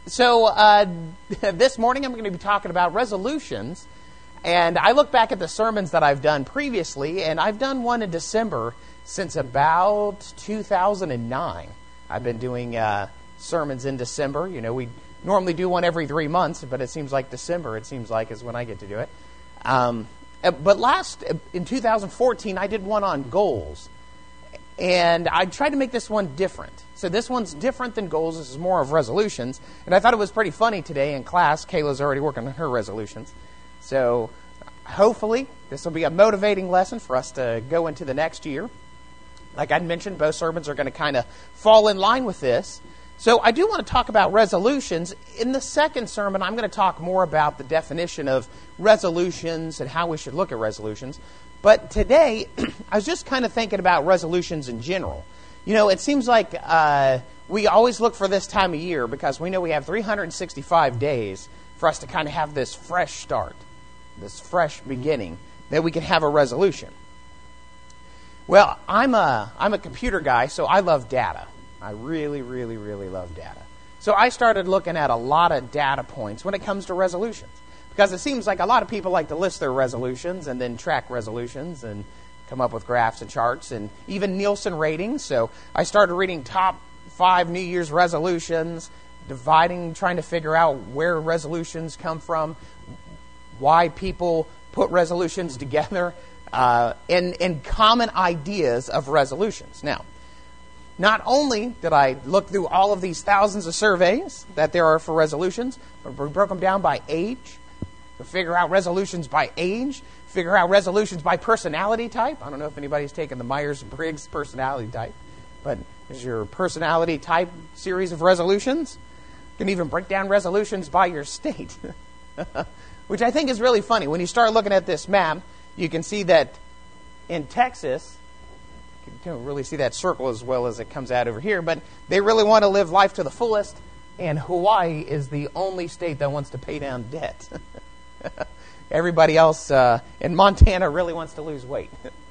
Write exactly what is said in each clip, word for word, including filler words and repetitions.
So uh, this morning I'm going to be talking about resolutions. And I look back at the sermons that I've done previously, and I've done one in December since about two thousand nine. I've been doing uh, sermons in December. You know, we normally do one every three months, but it seems like December, it seems like, is when I get to do it. Um, but last, in two thousand fourteen, I did one on goals. And I tried to make this one different. So this one's different than goals. This is more of resolutions. And I thought it was pretty funny today in class. Kayla's already working on her resolutions. So hopefully this will be a motivating lesson for us to go into the next year. Like I mentioned, both sermons are going to kind of fall in line with this. So I do want to talk about resolutions. In the second sermon, I'm going to talk more about the definition of resolutions and how we should look at resolutions. But today, I was just kind of thinking about resolutions in general. You know, it seems like uh, we always look for this time of year because we know we have three hundred sixty-five days for us to kind of have this fresh start, this fresh beginning, that we can have a resolution. Well, I'm a, I'm a computer guy, so I love data. I really, really, really love data. So I started looking at a lot of data points when it comes to resolutions. Because it seems like a lot of people like to list their resolutions and then track resolutions and come up with graphs and charts and even Nielsen ratings. So I started reading top five New Year's resolutions, dividing, trying to figure out where resolutions come from, why people put resolutions together, uh, and, and common ideas of resolutions. Now, not only did I look through all of these thousands of surveys that there are for resolutions, but we broke them down by age, to figure out resolutions by age, figure out resolutions by personality type. I don't know if anybody's taken the Myers-Briggs personality type, but is your personality type series of resolutions. You can even break down resolutions by your state, which I think is really funny. When you start looking at this map, you can see that in Texas, you can really see that circle as well as it comes out over here, but they really want to live life to the fullest, and Hawaii is the only state that wants to pay down debt. Everybody else uh, in Montana really wants to lose weight.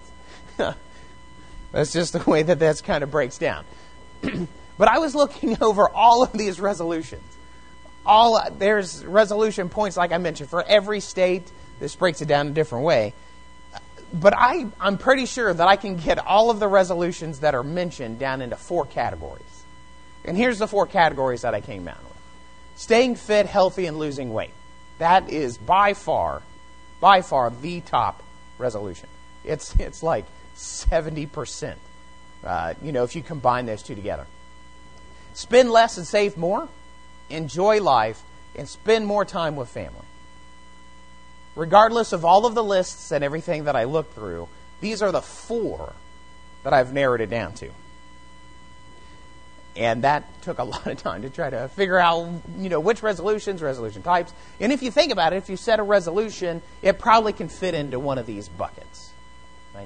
That's just the way that that's kind of breaks down. But I was looking over all of these resolutions. All there's resolution points, like I mentioned, for every state. This breaks it down a different way. But I, I'm pretty sure that I can get all of the resolutions that are mentioned down into four categories. And here's the four categories that I came out with. Staying fit, healthy, and losing weight. That is by far, by far the top resolution. It's it's like seventy percent, uh, you know, if you combine those two together. Spend less and save more. Enjoy life and spend more time with family. Regardless of all of the lists and everything that I looked through, these are the four that I've narrowed it down to. And that took a lot of time to try to figure out, you know, which resolutions, resolution types. And if you think about it, if you set a resolution, it probably can fit into one of these buckets. Right?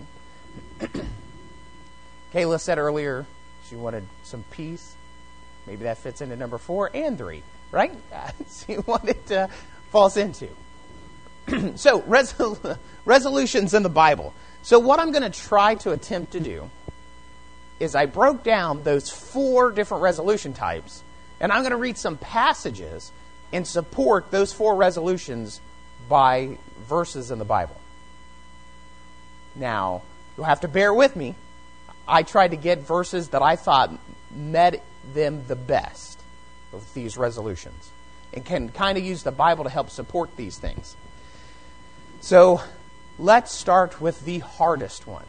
Kayla said earlier she wanted some peace. Maybe that fits into number four and three, right? See what it uh, falls into. So, resol- resolutions in the Bible. So what I'm going to try to attempt to do is I broke down those four different resolution types, and I'm going to read some passages and support those four resolutions by verses in the Bible. Now, you'll have to bear with me. I tried to get verses that I thought met them the best of these resolutions and can kind of use the Bible to help support these things. So, let's start with the hardest one.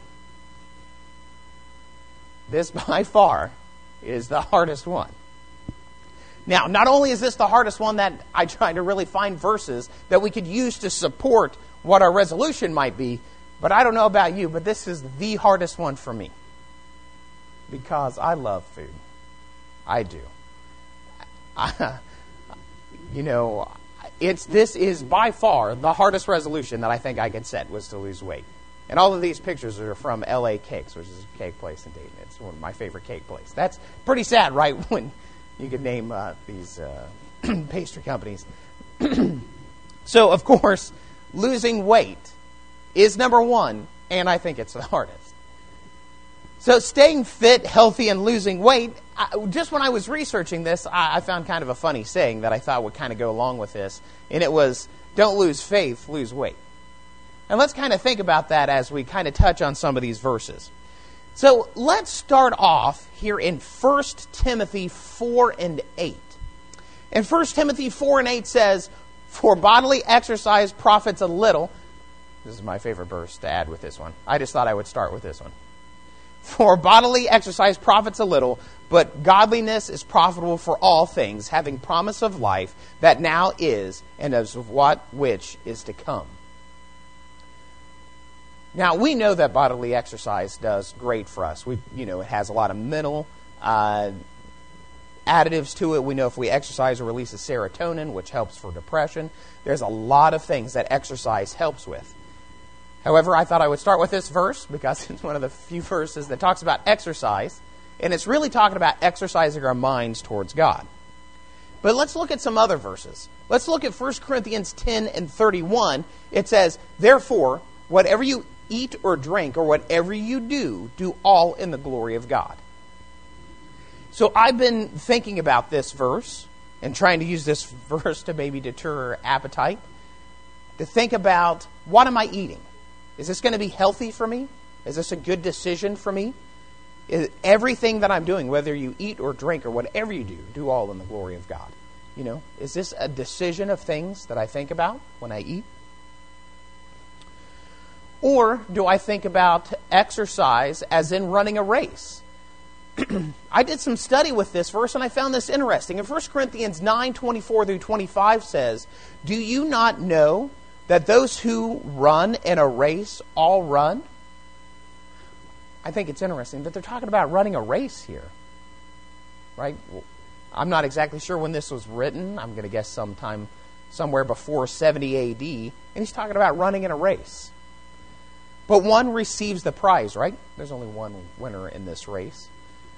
This, by far, is the hardest one. Now, not only is this the hardest one that I tried to really find verses that we could use to support what our resolution might be, but I don't know about you, but this is the hardest one for me. Because I love food. I do. I, you know, it's this is by far the hardest resolution that I think I could set was to lose weight. And all of these pictures are from L A Cakes, which is a cake place in Dayton. It's one of my favorite cake places. That's pretty sad, right, when you could name uh, these uh, pastry companies. So, of course, losing weight is number one, and I think it's the hardest. So staying fit, healthy, and losing weight, I, just when I was researching this, I, I found kind of a funny saying that I thought would kind of go along with this. And it was, don't lose faith, lose weight. And let's kind of think about that as we kind of touch on some of these verses. So let's start off here in First Timothy four and eight. And First Timothy four and eight says, for bodily exercise profits a little. This is my favorite verse to add with this one. I just thought I would start with this one. For bodily exercise profits a little, but godliness is profitable for all things, having promise of life that now is, and of what which is to come. Now, we know that bodily exercise does great for us. We, you know, it has a lot of mental uh, additives to it. We know if we exercise, it releases serotonin, which helps for depression. There's a lot of things that exercise helps with. However, I thought I would start with this verse because it's one of the few verses that talks about exercise, and it's really talking about exercising our minds towards God. But let's look at some other verses. Let's look at First Corinthians ten and thirty-one. It says, therefore, whatever you eat or drink or whatever you do, do all in the glory of God. So I've been thinking about this verse and trying to use this verse to maybe deter appetite, to think about, what am I eating? Is this going to be healthy for me? Is this a good decision for me? Is everything that I'm doing, whether you eat or drink or whatever you do, do all in the glory of God. You know, is this a decision of things that I think about when I eat? Or do I think about exercise as in running a race? I did some study with this verse and I found this interesting. In First Corinthians nine, twenty-four through twenty-five says, do you not know that those who run in a race all run? I think it's interesting that they're talking about running a race here. Right? I'm not exactly sure when this was written. I'm going to guess sometime, somewhere before seventy A D. And he's talking about running in a race. But one receives the prize, right? There's only one winner in this race.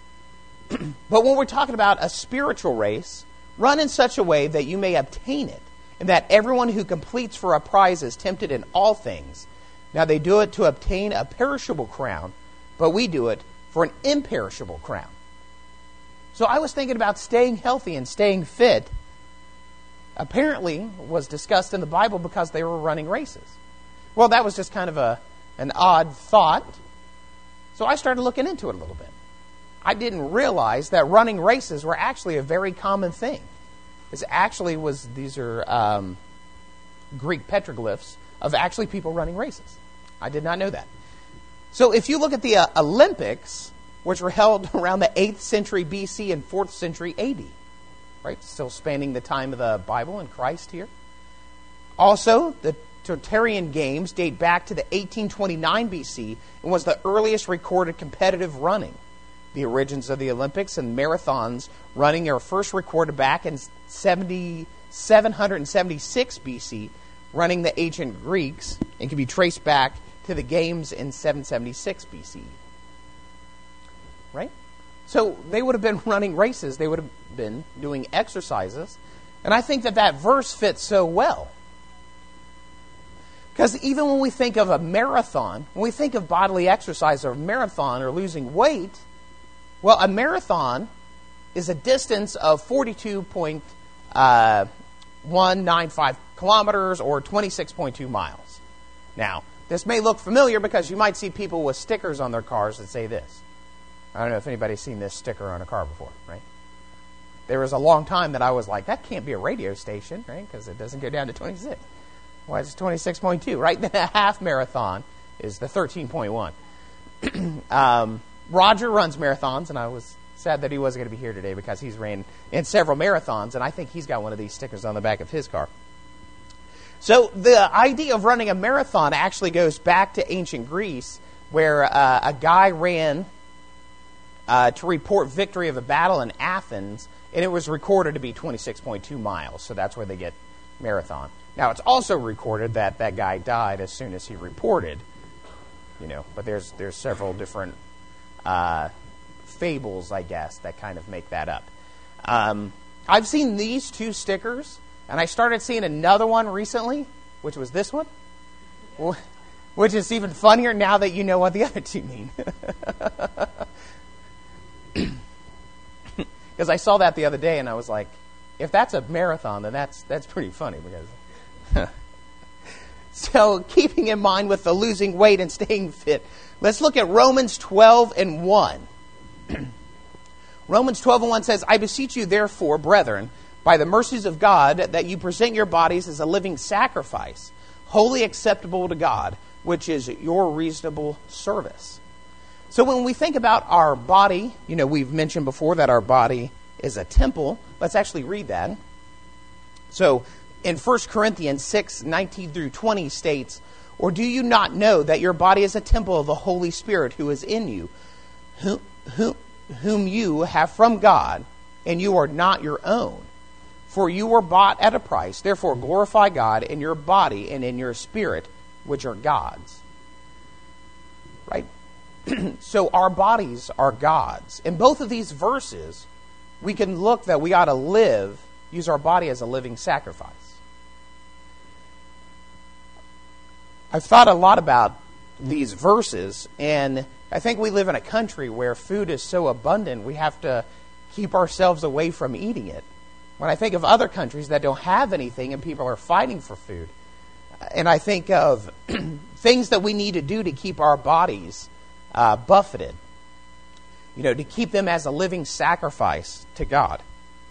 But when we're talking about a spiritual race, run in such a way that you may obtain it, and that everyone who completes for a prize is tempted in all things. Now they do it to obtain a perishable crown, but we do it for an imperishable crown. So I was thinking about staying healthy and staying fit. Apparently was discussed in the Bible because they were running races. Well, that was just kind of a an odd thought. So I started looking into it a little bit. I didn't realize that running races were actually a very common thing. This actually was, these are um, Greek petroglyphs of actually people running races. I did not know that. So if you look at the uh, Olympics, which were held around the eighth century B C and fourth century A D, right? Still spanning the time of the Bible and Christ here. Also, the Tertullian Games date back to the eighteen twenty-nine B C and was the earliest recorded competitive running. The origins of the Olympics and marathons running are first recorded back in seven hundred seventy-six B C, running the ancient Greeks, and can be traced back to the games in seven seventy-six B C. Right? So they would have been running races. They would have been doing exercises. And I think that that verse fits so well. Because even when we think of a marathon, when we think of bodily exercise or marathon or losing weight, well, a marathon is a distance of forty-two point one nine five kilometers or twenty-six point two miles. Now, this may look familiar because you might see people with stickers on their cars that say this. I don't know if anybody's seen this sticker on a car before, right? There was a long time that I was like, that can't be a radio station, right? Because it doesn't go down to twenty-six. Why is it twenty-six point two, right? Then a half marathon is the thirteen point one. um, Roger runs marathons, and I was sad that he wasn't going to be here today because he's ran in several marathons, and I think he's got one of these stickers on the back of his car. So the idea of running a marathon actually goes back to ancient Greece, where uh, a guy ran uh, to report victory of a battle in Athens, and it was recorded to be twenty-six point two miles, so that's where they get marathon. Now, it's also recorded that that guy died as soon as he reported, you know, but there's there's several different uh, fables, I guess, that kind of make that up. Um, I've seen these two stickers, and I started seeing another one recently, which was this one. Well, Which is even funnier now that you know what the other two mean. Because I saw that the other day and I was like, if that's a marathon, then that's that's pretty funny. Because So keeping in mind with the losing weight and staying fit, let's look at Romans twelve and one. Romans twelve and one says, I beseech you therefore, brethren, by the mercies of God, that you present your bodies as a living sacrifice, wholly acceptable to God, which is your reasonable service. So when we think about our body, you know, we've mentioned before that our body is a temple. Let's actually read that. So in First Corinthians six, nineteen through twenty states, or do you not know that your body is a temple of the Holy Spirit who is in you, who, who, whom you have from God, and you are not your own? For you were bought at a price. Therefore glorify God in your body and in your spirit, which are God's. Right? So our bodies are God's. In both of these verses, we can look that we ought to live, use our body as a living sacrifice. I've thought a lot about these verses, and I think we live in a country where food is so abundant, we have to keep ourselves away from eating it. When I think of other countries that don't have anything and people are fighting for food, and I think of things that we need to do to keep our bodies uh, buffeted, you know, to keep them as a living sacrifice to God.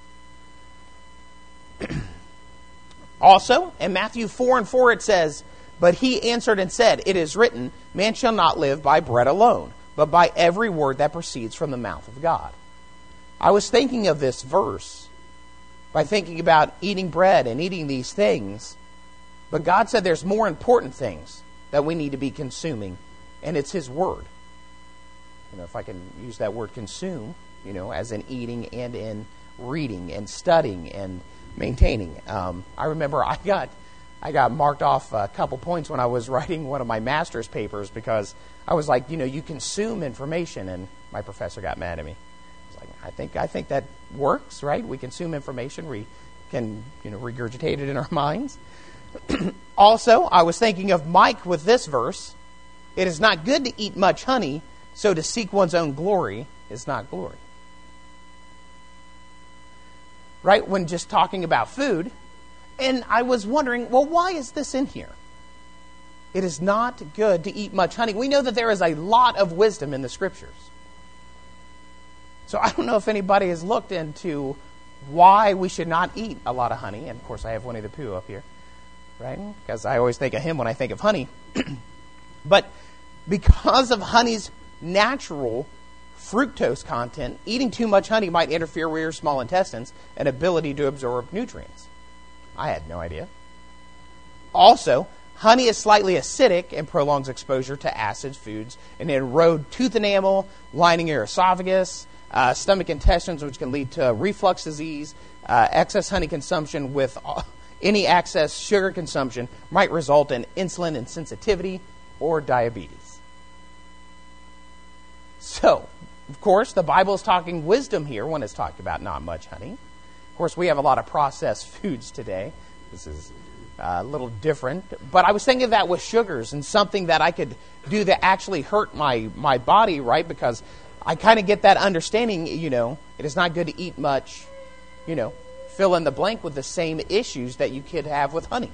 Also, in Matthew four and four it says, but he answered and said, it is written, man shall not live by bread alone, but by every word that proceeds from the mouth of God. I was thinking of this verse by thinking about eating bread and eating these things. But God said there's more important things that we need to be consuming, and it's His Word. You know, if I can use that word consume, you know, as in eating and in reading and studying and maintaining. Um, I remember I got I got marked off a couple points when I was writing one of my master's papers because I was like, you know, you consume information, and my professor got mad at me. I was like, I think I think that works, right? We consume information, we can, you know, regurgitate it in our minds. Also, I was thinking of Mike with this verse. It is not good to eat much honey, so to seek one's own glory is not glory. Right? When just talking about food. And I was wondering, well, why is this in here? It is not good to eat much honey. We know that there is a lot of wisdom in the Scriptures. So I don't know if anybody has looked into why we should not eat a lot of honey. And of course, I have Winnie the Pooh up here. Right? Because I always think of him when I think of honey. But because of honey's natural fructose content, eating too much honey might interfere with your small intestines and ability to absorb nutrients. I had no idea. Also, honey is slightly acidic and prolongs exposure to acid foods and erode tooth enamel, lining your esophagus, uh, stomach intestines, which can lead to reflux disease. Uh, excess honey consumption with uh, any excess sugar consumption might result in insulin insensitivity or diabetes. So, of course, the Bible is talking wisdom here when it's talking about not much honey. Of course, we have a lot of processed foods today. This is a little different. But I was thinking of that with sugars and something that I could do that actually hurt my, my body, right? Because I kind of get that understanding, you know, it is not good to eat much, you know, fill in the blank with the same issues that you could have with honey.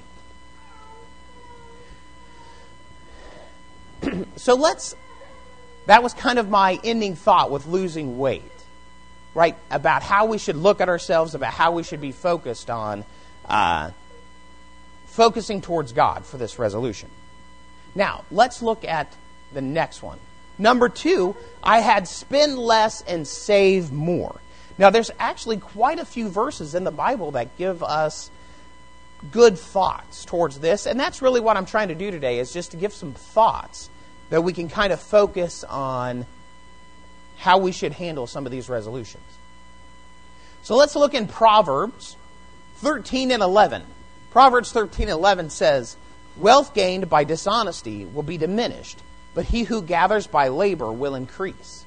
So let's, that was kind of my ending thought with losing weight, right? About how we should look at ourselves, about how we should be focused on, uh, focusing towards God for this resolution. Now, let's look at the next one. Number two, I had spend less and save more. Now, there's actually quite a few verses in the Bible that give us good thoughts towards this, and that's really what I'm trying to do today, is just to give some thoughts that we can kind of focus on how we should handle some of these resolutions. So let's look in Proverbs thirteen and eleven. Proverbs thirteen and eleven says, wealth gained by dishonesty will be diminished, but he who gathers by labor will increase.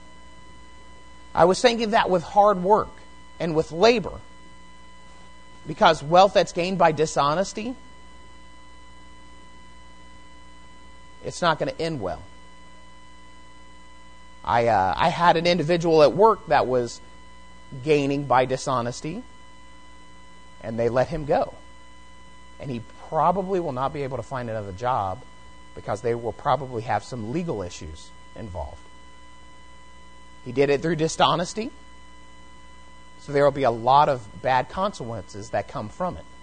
I was thinking that with hard work and with labor, because wealth that's gained by dishonesty, it's not going to end well. I uh, I had an individual at work that was gaining by dishonesty, and they let him go. And he probably will not be able to find another job because they will probably have some legal issues involved. He did it through dishonesty, so there will be a lot of bad consequences that come from it.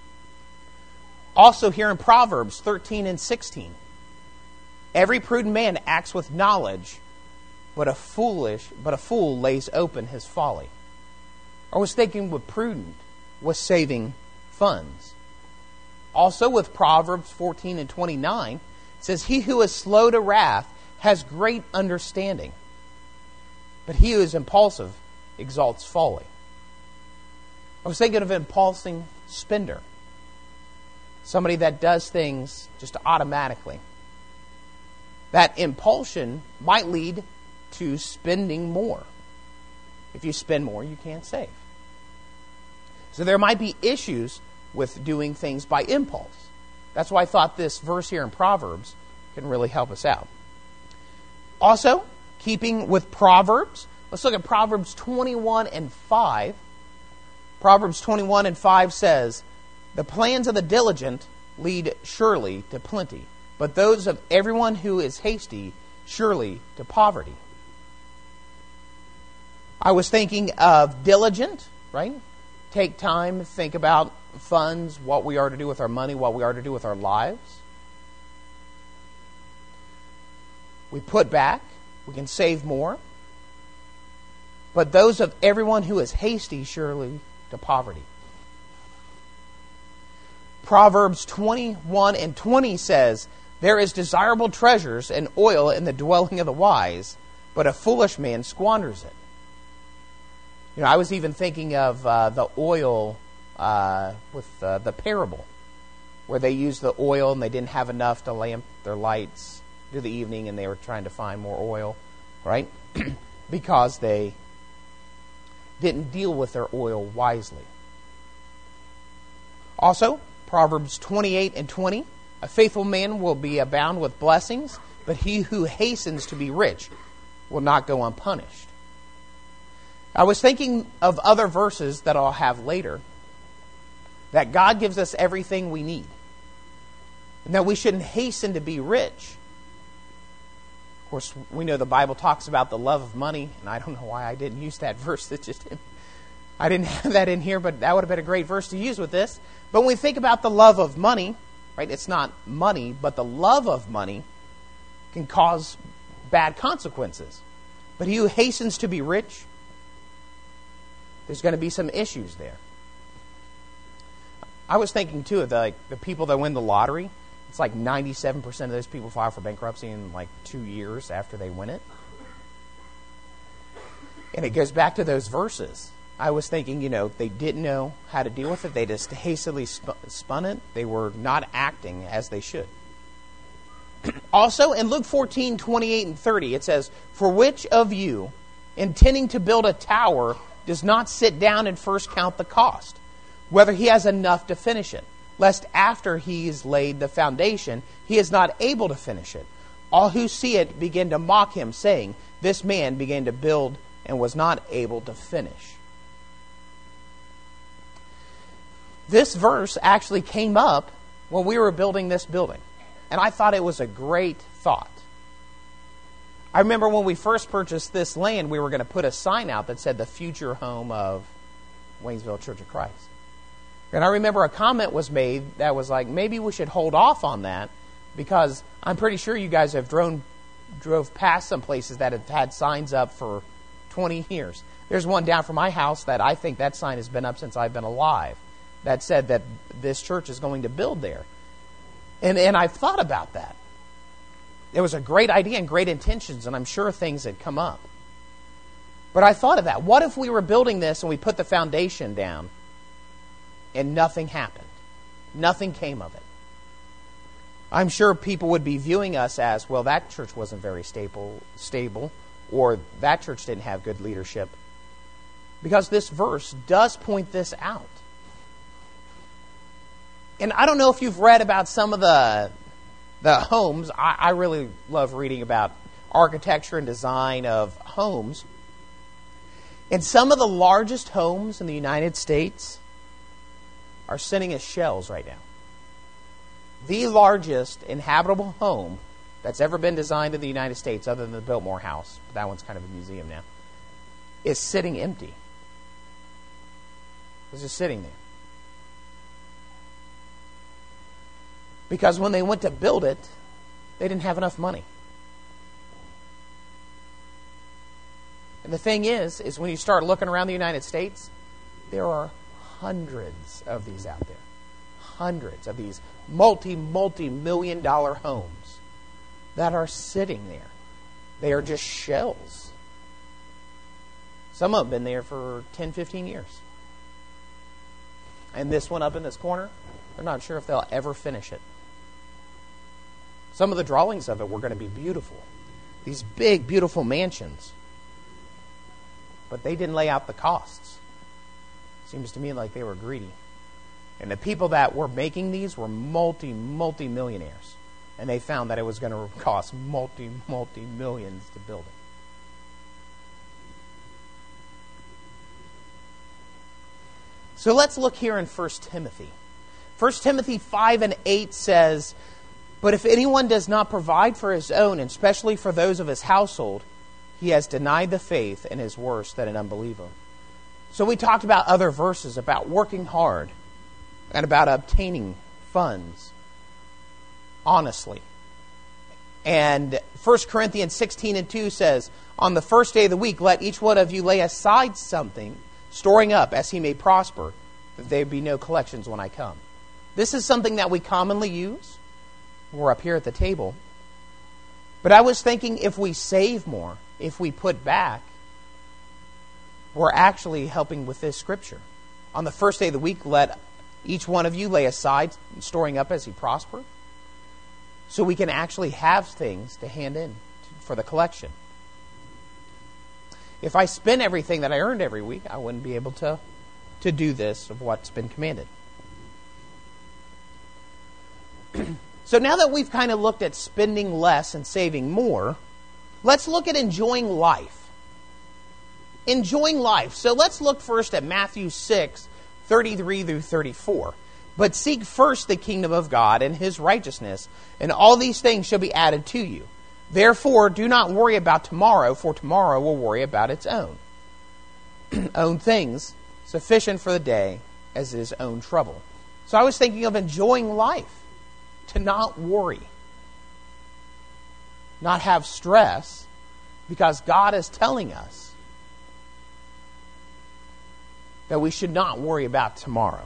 Also here in Proverbs thirteen and sixteen, every prudent man acts with knowledge, but a foolish, but a fool lays open his folly. I was thinking with prudent was saving funds. Also with Proverbs fourteen and twenty-nine, it says, he who is slow to wrath has great understanding, but he who is impulsive exalts folly. I was thinking of an impulsing spender. Somebody that does things just automatically. That impulsion might lead to spending more. If you spend more, you can't save. So there might be issues with doing things by impulse. That's why I thought this verse here in Proverbs can really help us out. Also, keeping with Proverbs, let's look at Proverbs twenty-one and five. Proverbs twenty-one and five says, the plans of the diligent lead surely to plenty, but those of everyone who is hasty surely to poverty. I was thinking of diligent, right? Take time, think about funds, what we are to do with our money, what we are to do with our lives. We put back, we can save more. But those of everyone who is hasty surely to poverty. Proverbs twenty-one and twenty says, there is desirable treasures and oil in the dwelling of the wise, but a foolish man squanders it. You know, I was even thinking of uh, the oil uh, with uh, the parable, where they used the oil and they didn't have enough to lamp their lights through the evening, and they were trying to find more oil, right? Because they didn't deal with their oil wisely. Also, Proverbs twenty-eight and twenty, a faithful man will be abound with blessings, but he who hastens to be rich will not go unpunished. I was thinking of other verses that I'll have later, that God gives us everything we need, and that we shouldn't hasten to be rich. Of course, we know the Bible talks about the love of money, and I don't know why I didn't use that verse. It just I didn't have that in here, but that would have been a great verse to use with this. But when we think about the love of money, right? It's not money, but the love of money can cause bad consequences. But he who hastens to be rich, there's going to be some issues there. I was thinking, too, of the, like, the people that win the lottery. It's like ninety-seven percent of those people file for bankruptcy in like two years after they win it. And it goes back to those verses. I was thinking, you know, they didn't know how to deal with it. They just hastily sp- spun it. They were not acting as they should. Also, in Luke fourteen, twenty-eight and thirty, it says, for which of you, intending to build a tower, does not sit down and first count the cost, whether he has enough to finish it, lest after he has laid the foundation, he is not able to finish it. All who see it begin to mock him, saying, this man began to build and was not able to finish. This verse actually came up when we were building this building, and I thought it was a great thought. I remember when we first purchased this land, we were going to put a sign out that said the future home of Waynesville Church of Christ. And I remember a comment was made that was like, maybe we should hold off on that, because I'm pretty sure you guys have drone, drove past some places that have had signs up for twenty years. There's one down from my house that I think that sign has been up since I've been alive, that said that this church is going to build there. And and I've thought about that. It was a great idea and great intentions, and I'm sure things had come up. But I thought of that. What if we were building this and we put the foundation down and nothing happened? Nothing came of it. I'm sure people would be viewing us as, well, that church wasn't very stable, stable, or that church didn't have good leadership. Because this verse does point this out. And I don't know if you've read about some of the the homes. I, I really love reading about architecture and design of homes. And some of the largest homes in the United States are sitting as shells right now. The largest inhabitable home that's ever been designed in the United States, other than the Biltmore House, but that one's kind of a museum now, is sitting empty. It's just sitting there. Because when they went to build it, they didn't have enough money. And the thing is, is when you start looking around the United States, there are hundreds of these out there. Hundreds of these multi, multi-million dollar homes that are sitting there. They are just shells. Some of them have been there for ten, fifteen years. And this one up in this corner, they're not sure if they'll ever finish it. Some of the drawings of it were going to be beautiful. These big, beautiful mansions. But they didn't lay out the costs. Seems to me like they were greedy. And the people that were making these were multi, multi-millionaires. And they found that it was going to cost multi, multi-millions to build it. So let's look here in First Timothy. First Timothy five and eight says, "But if anyone does not provide for his own, and especially for those of his household, he has denied the faith and is worse than an unbeliever." So we talked about other verses about working hard and about obtaining funds honestly. And First Corinthians sixteen and two says, "On the first day of the week, let each one of you lay aside something, storing up as he may prosper, that there be no collections when I come." This is something that we commonly use. We're up here at the table. But I was thinking, if we save more, if we put back, we're actually helping with this scripture. On the first day of the week, let each one of you lay aside, storing up as he prosper, so we can actually have things to hand in for the collection. If I spend everything that I earned every week, I wouldn't be able to, to do this of what's been commanded. So now that we've kind of looked at spending less and saving more, let's look at enjoying life. Enjoying life. So let's look first at Matthew six, thirty-three through thirty-four. "But seek first the kingdom of God and his righteousness, and all these things shall be added to you. Therefore, do not worry about tomorrow, for tomorrow will worry about its own. Own things, sufficient for the day as his own trouble." So I was thinking of enjoying life, to not worry, not have stress, because God is telling us that we should not worry about tomorrow.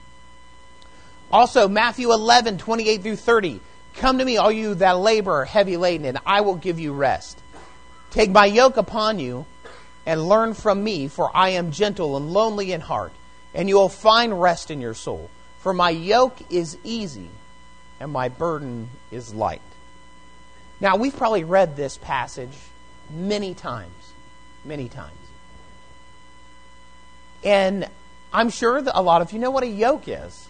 Also, Matthew eleven, twenty-eight through thirty. "Come to me, all you that labor are heavy laden, and I will give you rest. Take my yoke upon you, and learn from me, for I am gentle and lowly in heart, and you will find rest in your soul. For my yoke is easy, and my burden is light." Now, we've probably read this passage many times, many times. And I'm sure that a lot of you know what a yoke is.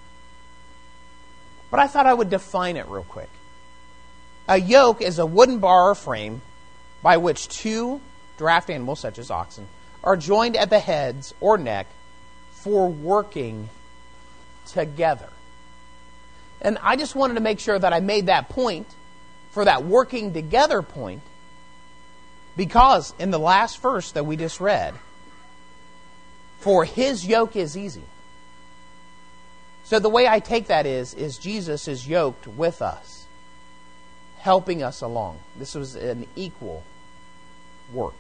But I thought I would define it real quick. A yoke is a wooden bar or frame by which two draft animals, such as oxen, are joined at the heads or neck for working together. And I just wanted to make sure that I made that point for that working together point, because in the last verse that we just read, "For his yoke is easy." So the way I take that is, is Jesus is yoked with us, helping us along. This was an equal work.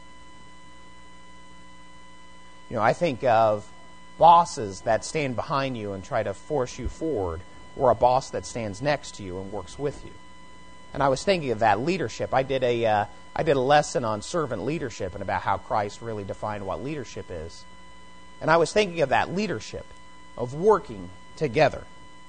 You know, I think of bosses that stand behind you and try to force you forward, or a boss that stands next to you and works with you. And I was thinking of that leadership. I did a uh, I did a lesson on servant leadership and about how Christ really defined what leadership is. And I was thinking of that leadership, of working together.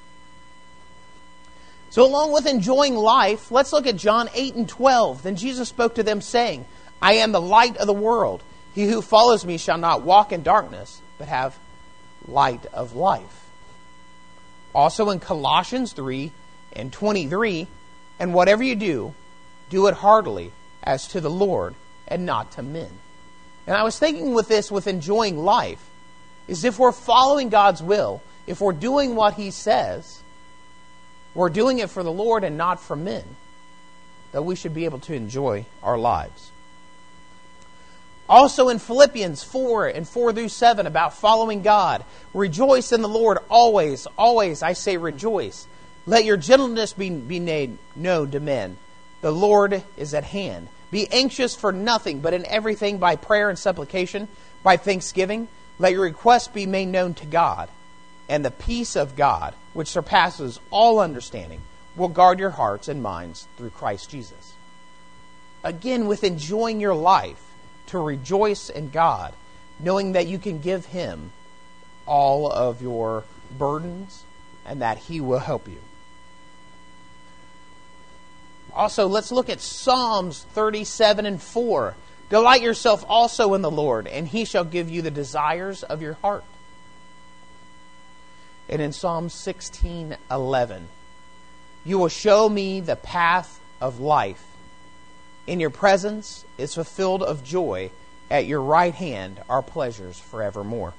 So along with enjoying life, let's look at John eight and twelve. "Then Jesus spoke to them, saying, I am the light of the world. He who follows me shall not walk in darkness, but have light of life." Also in Colossians three, And twenty-three, and whatever you do, do it heartily as to the Lord and not to men. And I was thinking with this, with enjoying life, is if we're following God's will, if we're doing what He says, we're doing it for the Lord and not for men, that we should be able to enjoy our lives. Also in Philippians four and four through seven about following God, rejoice in the Lord always, always, I say rejoice. Let your gentleness be, be made known to men. The Lord is at hand. Be anxious for nothing, but in everything by prayer and supplication, by thanksgiving, let your requests be made known to God. And the peace of God, which surpasses all understanding, will guard your hearts and minds through Christ Jesus. Again, with enjoying your life, to rejoice in God, knowing that you can give Him all of your burdens and that He will help you. Also, let's look at Psalms thirty-seven and four. Delight yourself also in the Lord, and He shall give you the desires of your heart. And in Psalm sixteen eleven, you will show me the path of life. In your presence is fulfilled of joy. At your right hand are pleasures forevermore.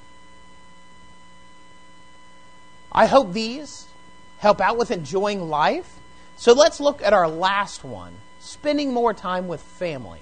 I hope these help out with enjoying life. So let's look at our last one, spending more time with family.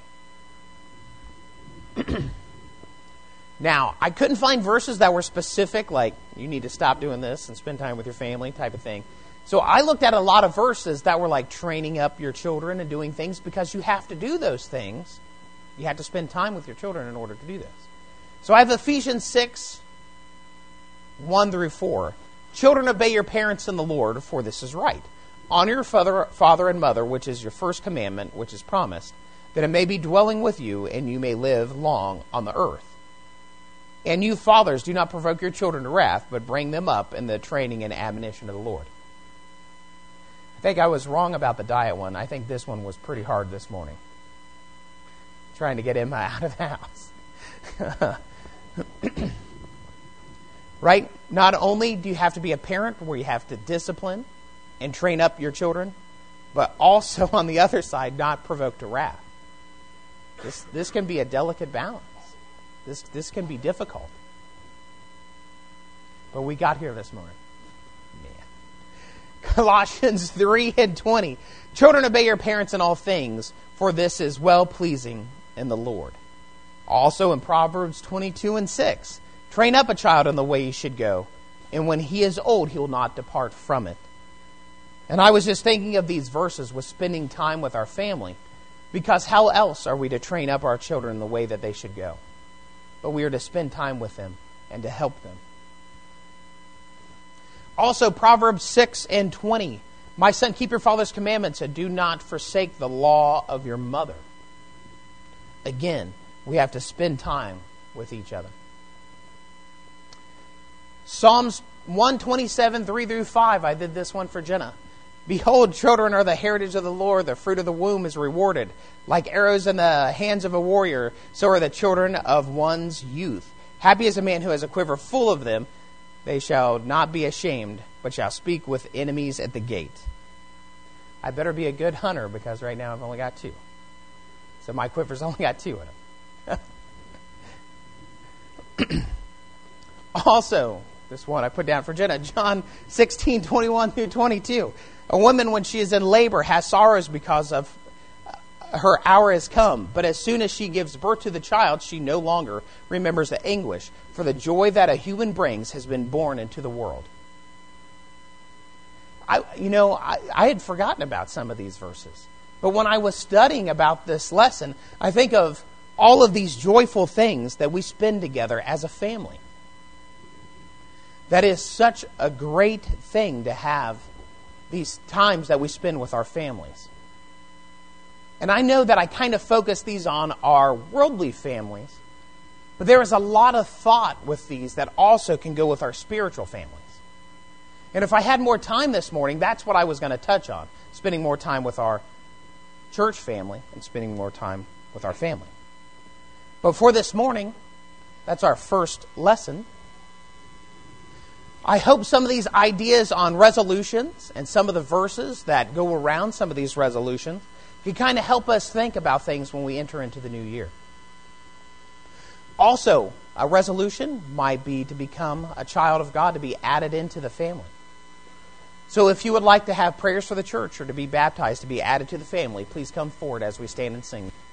Now, I couldn't find verses that were specific, like you need to stop doing this and spend time with your family type of thing. So I looked at a lot of verses that were like training up your children and doing things because you have to do those things. You have to spend time with your children in order to do this. So I have Ephesians six, one through four. Children, obey your parents in the Lord, for this is right. Honor your father, father and mother, which is your first commandment, which is promised, that it may be dwelling with you and you may live long on the earth. And you fathers, do not provoke your children to wrath, but bring them up in the training and admonition of the Lord. I think I was wrong about the diet one. I think this one was pretty hard this morning. Trying to get Emma out of the house. Right? Not only do you have to be a parent where you have to discipline and train up your children, but also on the other side, not provoke to wrath. This this can be a delicate balance. This this can be difficult. But we got here this morning. Man. Colossians three and twenty. Children, obey your parents in all things, for this is well-pleasing in the Lord. Also in Proverbs twenty-two and six. Train up a child in the way he should go, and when he is old, he will not depart from it. And I was just thinking of these verses with spending time with our family, because how else are we to train up our children in the way that they should go? But we are to spend time with them and to help them. Also, Proverbs six and twenty. My son, keep your father's commandments and do not forsake the law of your mother. Again, we have to spend time with each other. Psalms one twenty-seven, three through five. I did this one for Jenna. Behold, children are the heritage of the Lord. The fruit of the womb is rewarded. Like arrows in the hands of a warrior, so are the children of one's youth. Happy is a man who has a quiver full of them. They shall not be ashamed, but shall speak with enemies at the gate. I better be a good hunter, because right now I've only got two. So my quiver's only got two in them. Also, this one I put down for Jenna, John sixteen, twenty-one through twenty-two. A woman, when she is in labor, has sorrows because of her hour has come. But as soon as she gives birth to the child, she no longer remembers the anguish, for the joy that a human brings has been born into the world. I, you know, I, I had forgotten about some of these verses. But when I was studying about this lesson, I think of all of these joyful things that we spend together as a family. That is such a great thing to have these times that we spend with our families. And I know that I kind of focus these on our worldly families, but there is a lot of thought with these that also can go with our spiritual families. And if I had more time this morning, that's what I was going to touch on, spending more time with our church family and spending more time with our family. But for this morning, that's our first lesson. I hope some of these ideas on resolutions and some of the verses that go around some of these resolutions can kind of help us think about things when we enter into the new year. Also, a resolution might be to become a child of God, to be added into the family. So if you would like to have prayers for the church or to be baptized, to be added to the family, please come forward as we stand and sing.